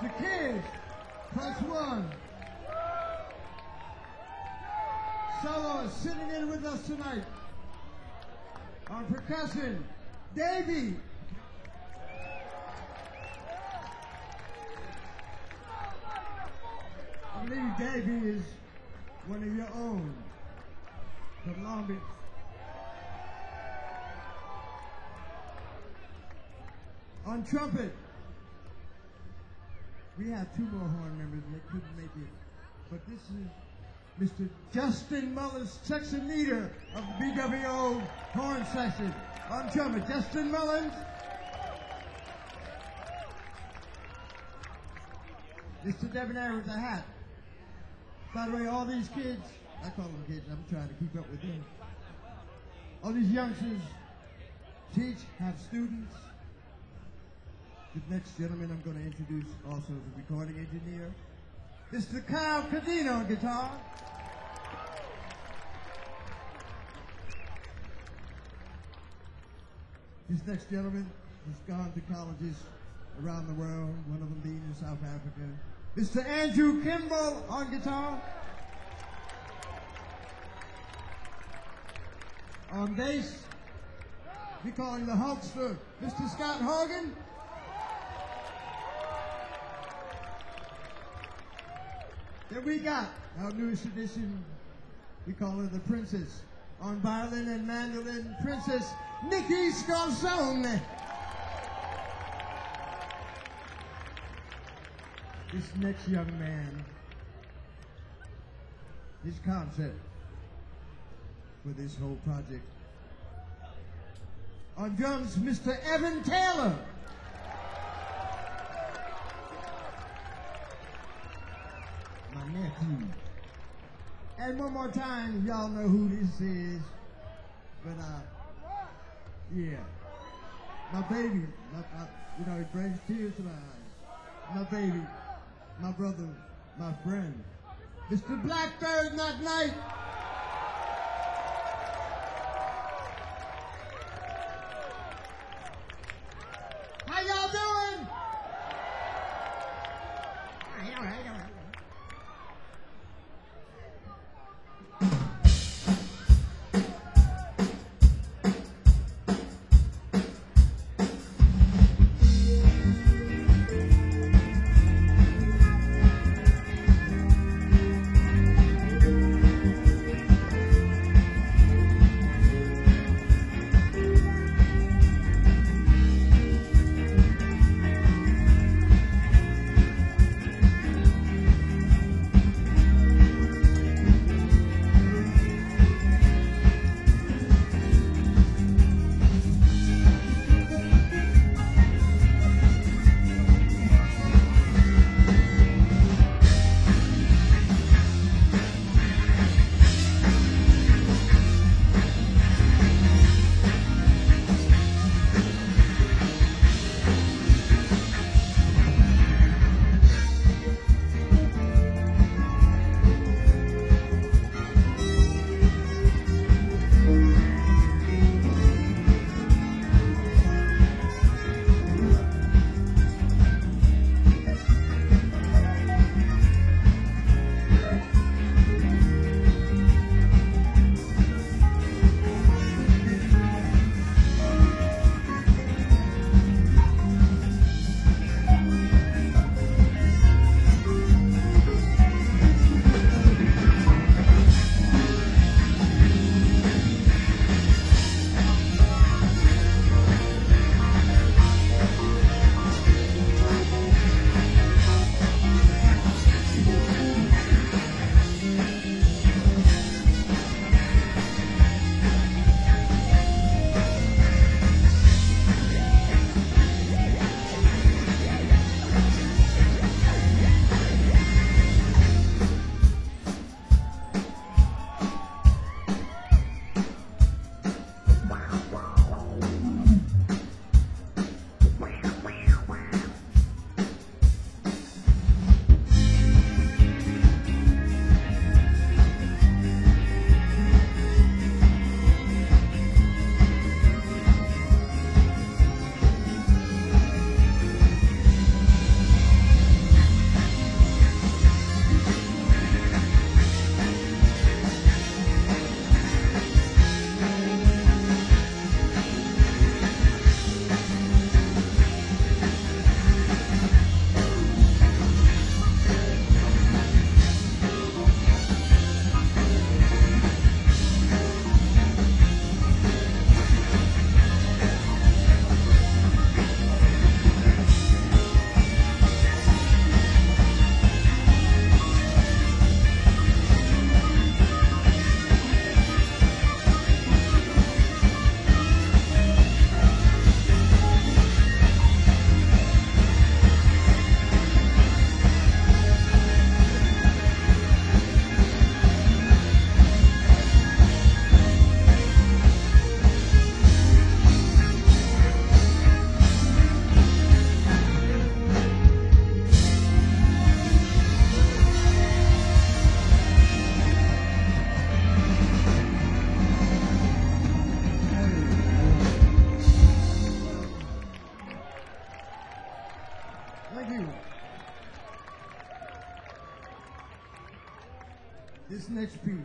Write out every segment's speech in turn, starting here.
The Kids, plus one. Solo sitting in with us tonight. On percussion, Davey. I believe Davey is one of your own from Long Beach. On trumpet, we have two more horn members that couldn't make it, but this is Mr. Justin Mullins, section leader of the BWO horn section. On trumpet, Justin Mullins. Mr. Debonair with the hat. By the way, all these kids, I call them kids, I'm trying to keep up with them. All these youngsters teach, have students. The next gentleman I'm going to introduce also is a recording engineer. Mr. Kyle Cadino on guitar. This next gentleman has gone to colleges around the world, one of them being in South Africa. Mr. Andrew Kimball on guitar. On bass, we call him the Hulkster, Mr. Scott Hogan. Then we got our newest addition, we call her the Princess. On violin and mandolin, Princess Nikki Scarsone. This next young man, his concept for this whole project. On drums, Mr. Evan Taylor. My nephew. And one more time, y'all know who this is. But, yeah. My baby, you know, it brings tears to my eyes. My baby, my brother, my friend, Mr. Blackbird that night. How y'all doing? All right. you. This next piece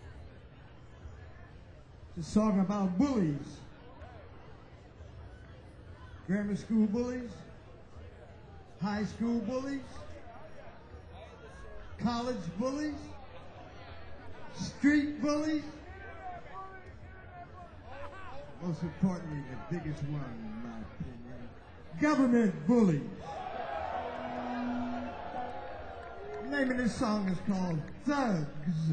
is a song about bullies. Grammar school bullies, high school bullies, college bullies, street bullies, most importantly, the biggest one in my opinion, government bullies. The name of this song is called Thugs.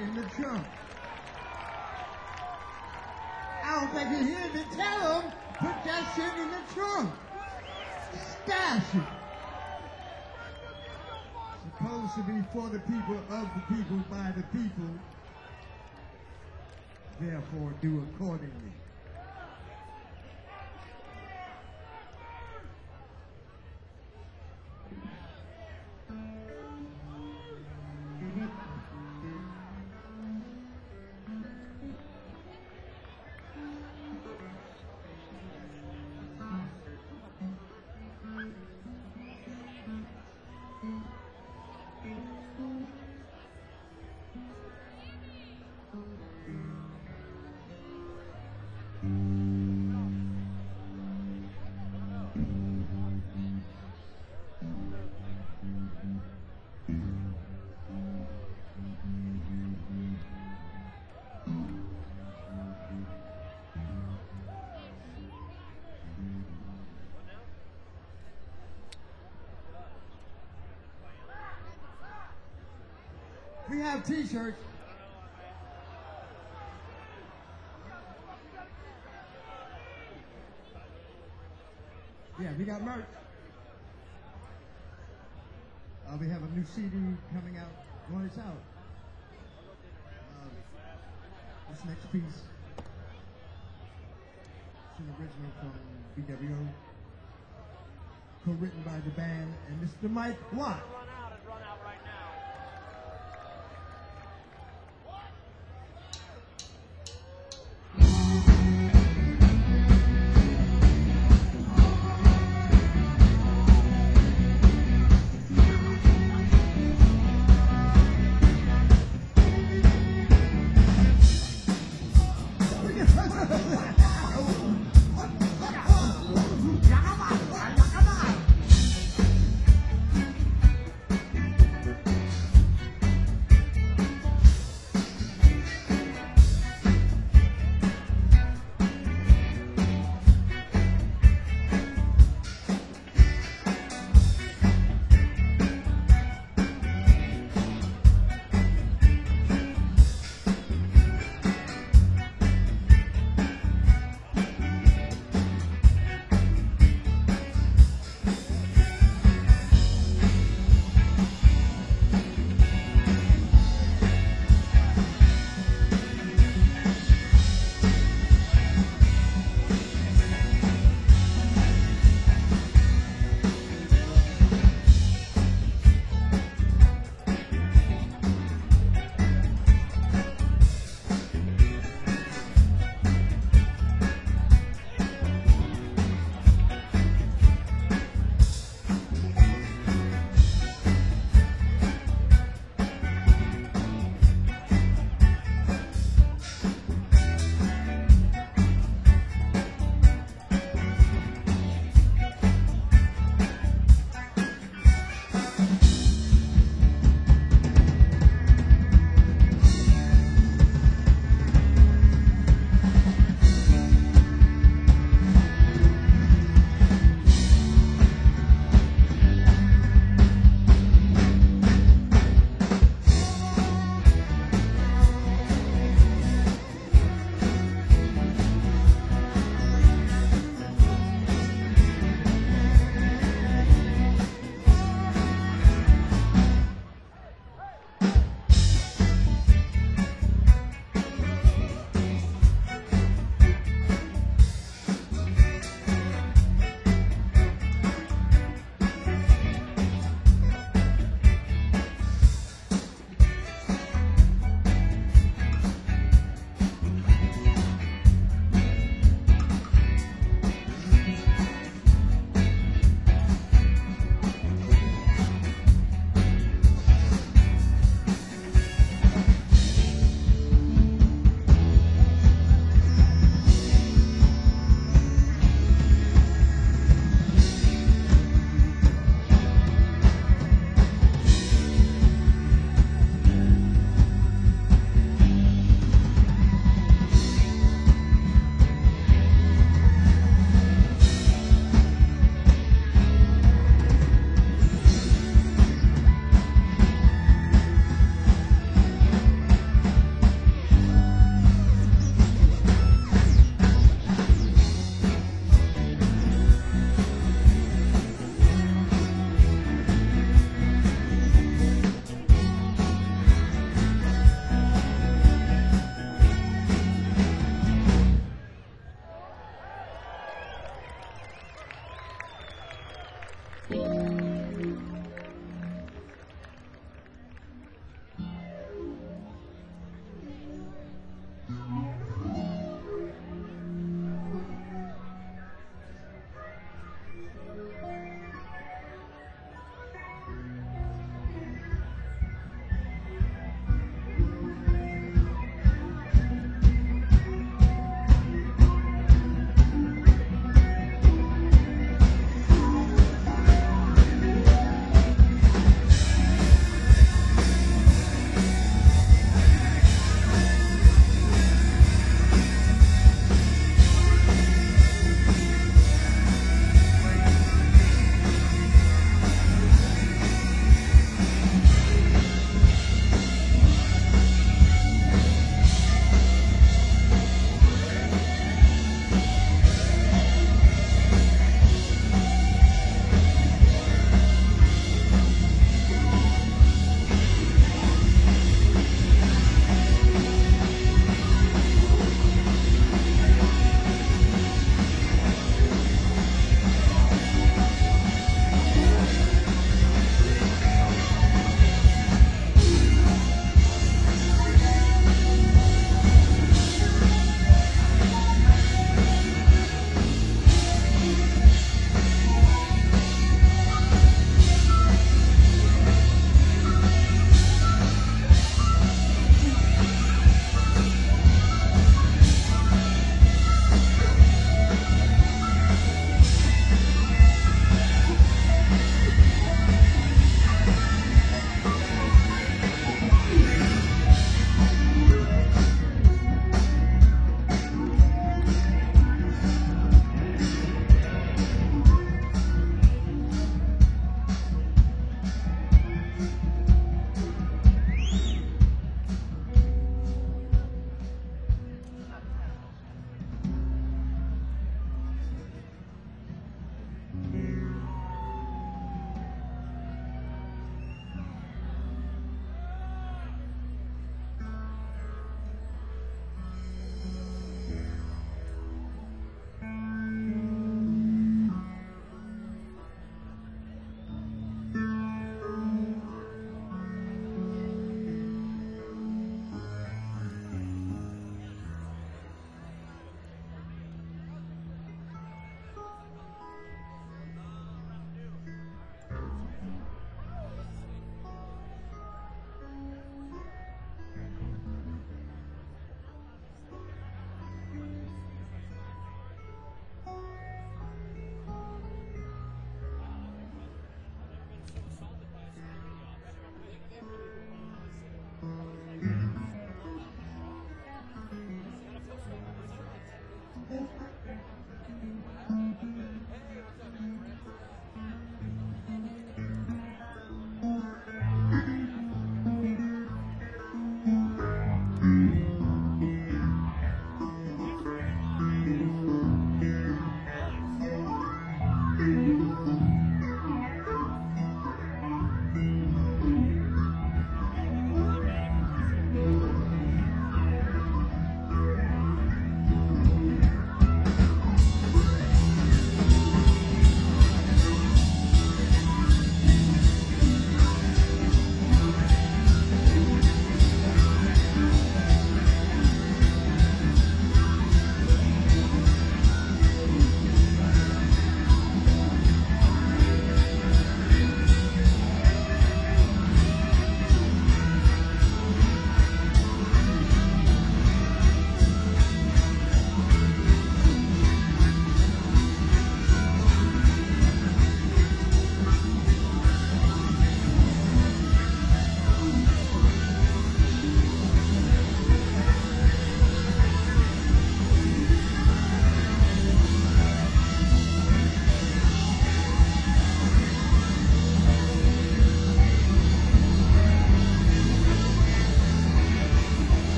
in the trunk. I don't think you hear me tell them, put that shit in the trunk. Stash it. Supposed to be for the people, of the people, by the people. Therefore, do accordingly. We have t-shirts. Yeah, we got merch. We have a new CD coming out. When it's out. This next piece. It's an original from BWO. Co-written by the band and Mr. Mike Watt.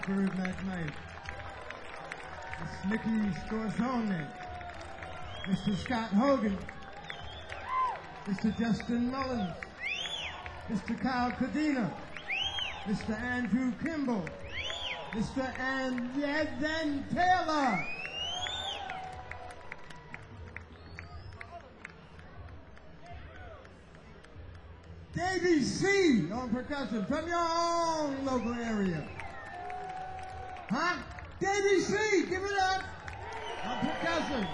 Zachary McKnight, Miss Nikki Scorsone, Mr. Scott Hogan, Mr. Justin Mullins, Mr. Kyle Cadena, Mr. Andrew Kimball, Mr. Ann Taylor. Davey C on percussion from your own local area. Huh? Davey C, give it up on percussion.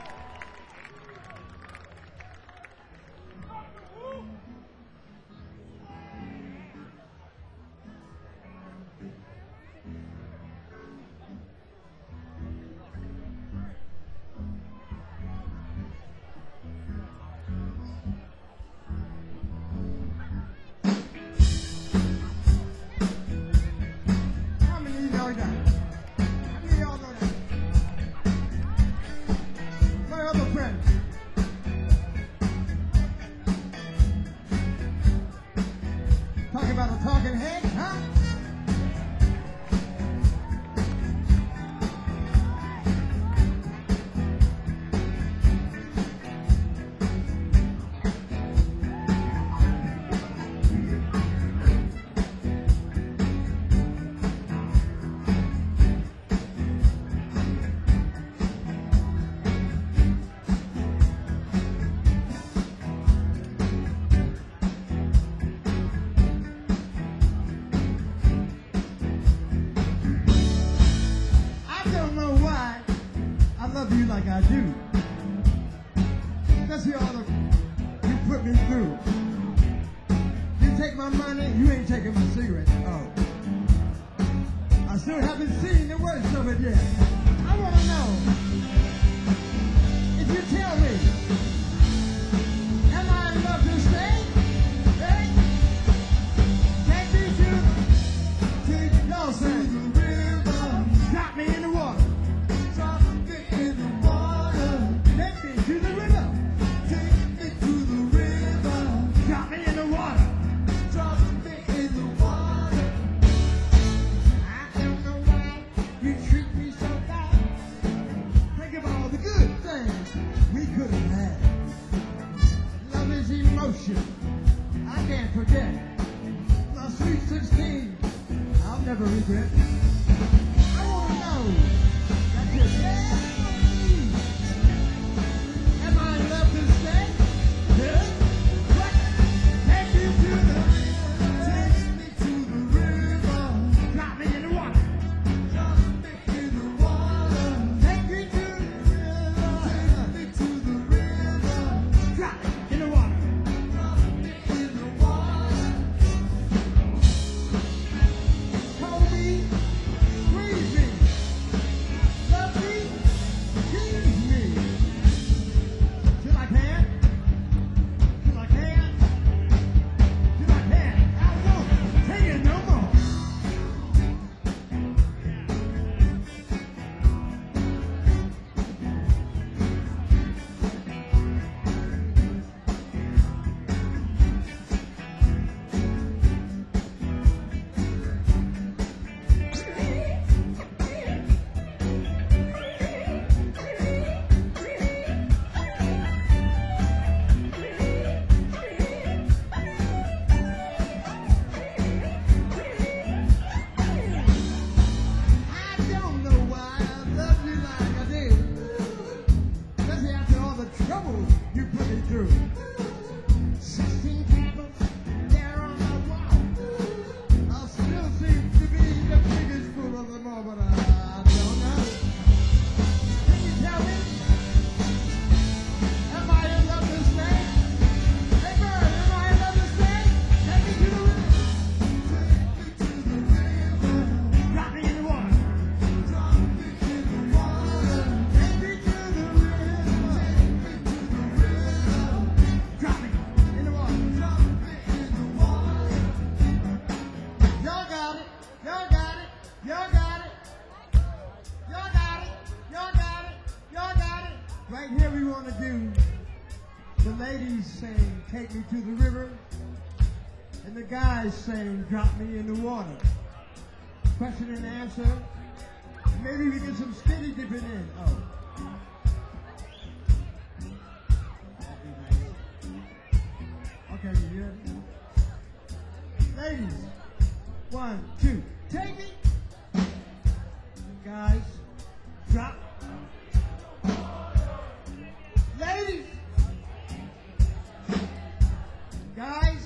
Like I do. That's the honor you put me through. You take my money, you ain't taking my cigarette. Oh. I still haven't seen the worst of it yet. I want to know if you tell me, am I in love to stay? Hey? Take me to y'all say, drop me in the water. I can't forget my sweet 16. I'll never regret. I want to know that you tell me, am I in love to stay? Yeah. What? Take me to the river. Drop me in the water. Drop me in the water. Take me to the river. Take me to the river. Drop me in the water. Right here we want to do the ladies saying, take me to the river, and the guys saying, drop me in the water. question and answer. Maybe we get some skinny dipping in. Oh. That'd be nice. Okay, you hear it? Ladies, 1, 2, take it. Guys, drop. Ladies, guys,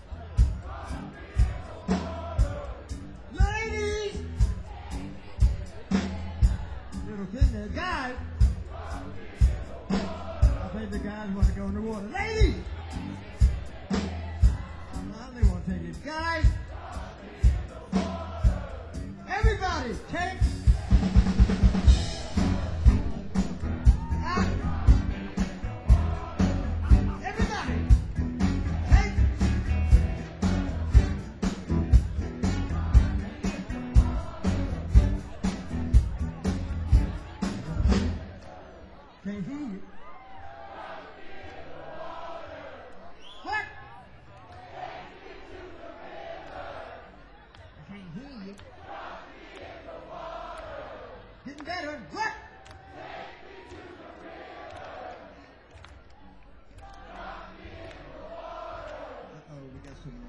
ladies, little thing there, guys. I think the guys want to go in the water. Ladies, now they want to take it. Guys, everybody, take. Can't hear you. What? I can't hear you. Getting better. What? Uh-oh, we got some.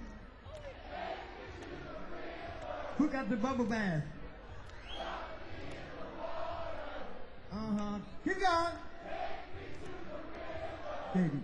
Who got the bubble bath? Uh-huh. Keep going. Baby.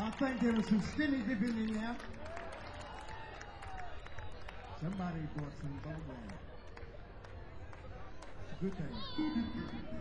I think there was some skinny dipping in there. Somebody brought some bubble gum. It's a good thing.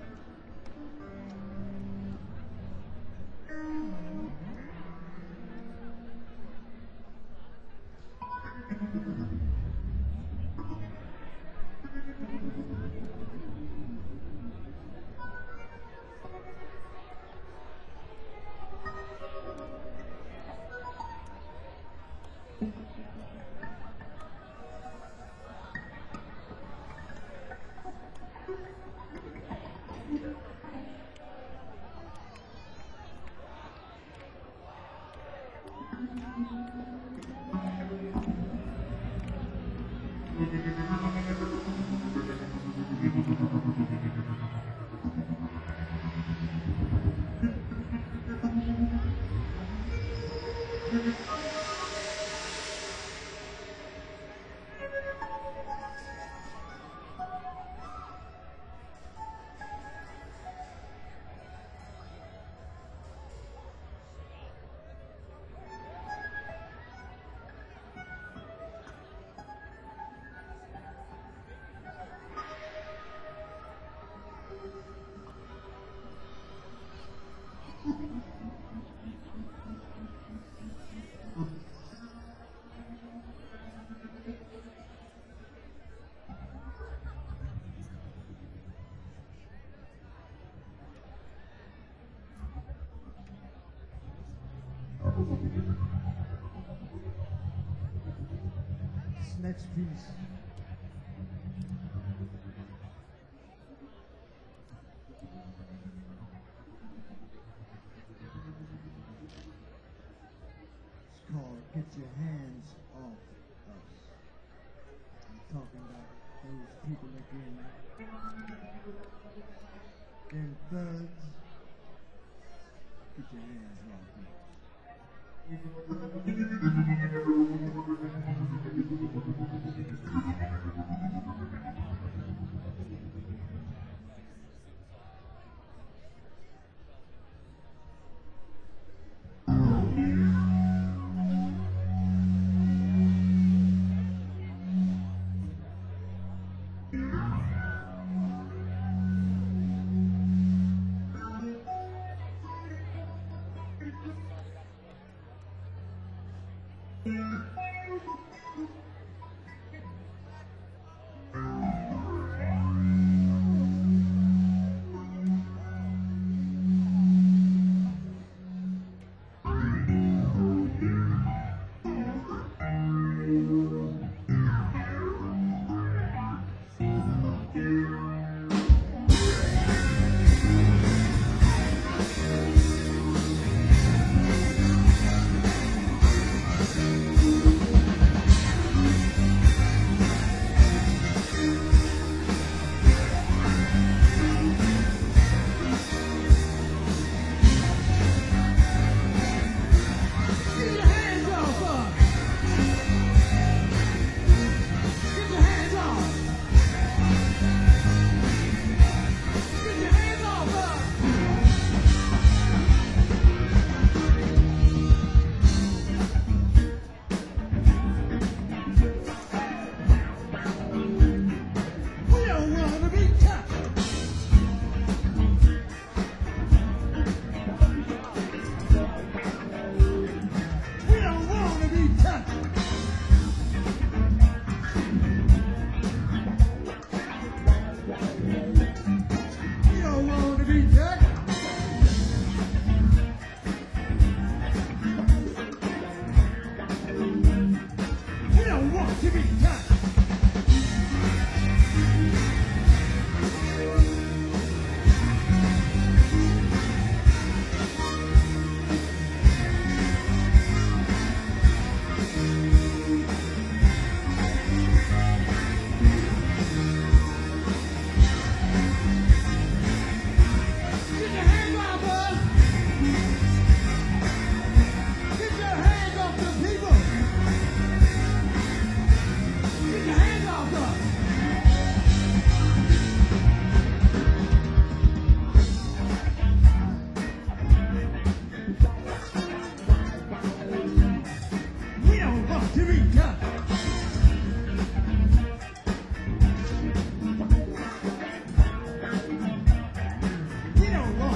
This next piece. It's called Get Your Hands Off Us. I'm talking about those people again. Them thugs. Get your hands off me.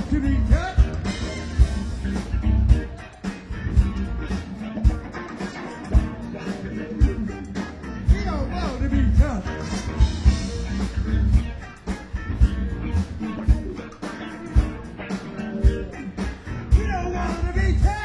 to be touched. He don't want to be touched. He don't want to be touched.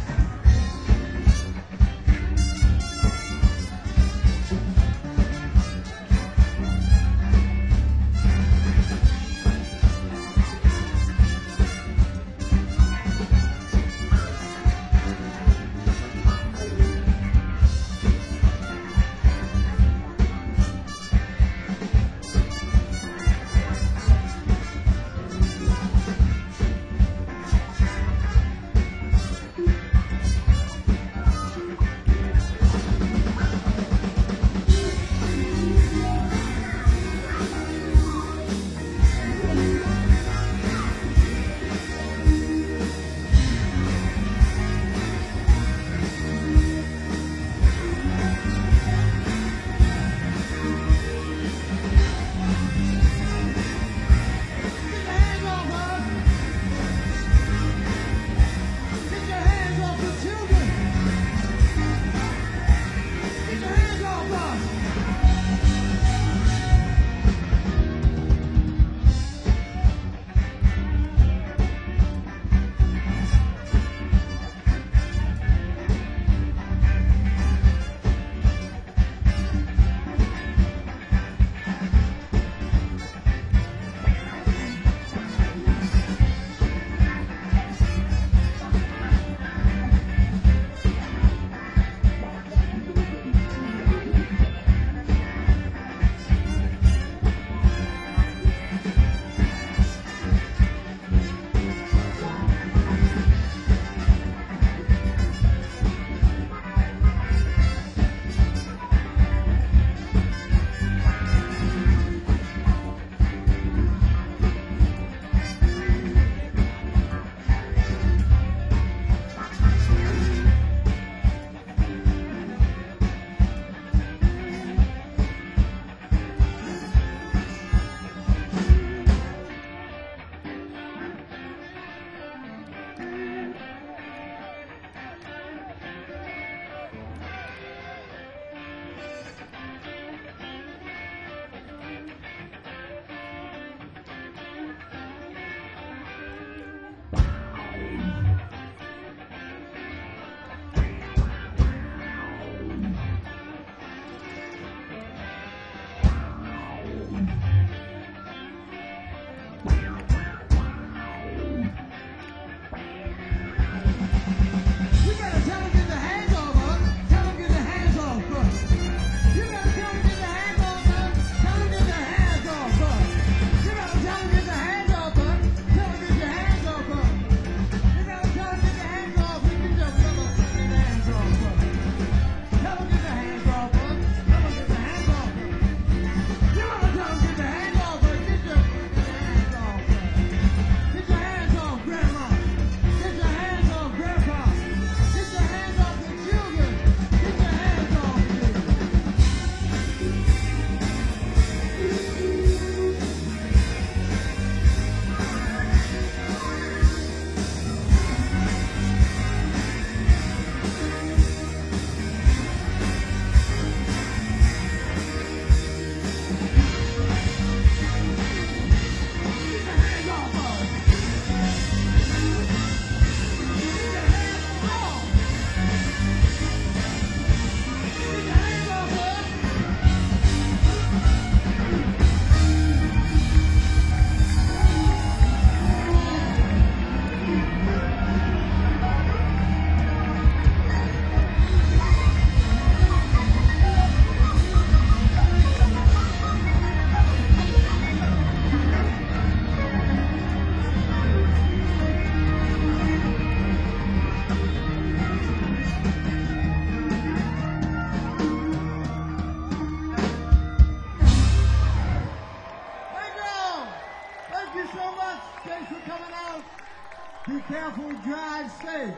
Be careful, drive safe.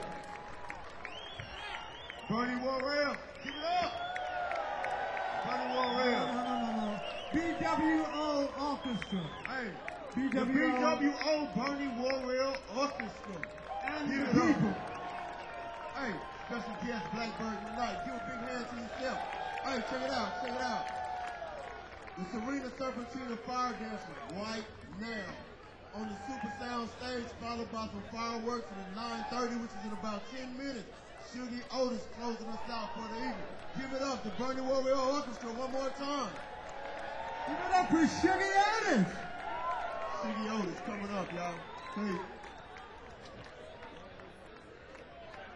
Bernie Worrell, keep it up. Bernie Worrell. No. BWO Orchestra. Hey, BWO. the BWO Bernie Worrell Orchestra. And Give the it up. people. Hey, special guest Blackbird tonight. Give a big hand to yourself. Hey, check it out, check it out. The Serena Serpentina Fire Dancers right now on the Super Sound stage, followed by some fireworks at 9:30, which is in about 10 minutes. Sugar Otis closing us out for the evening. Give it up to Bernie Warrior Orchestra one more time. Give it up for Sugar Otis. Sugar Otis coming up, y'all. Peace.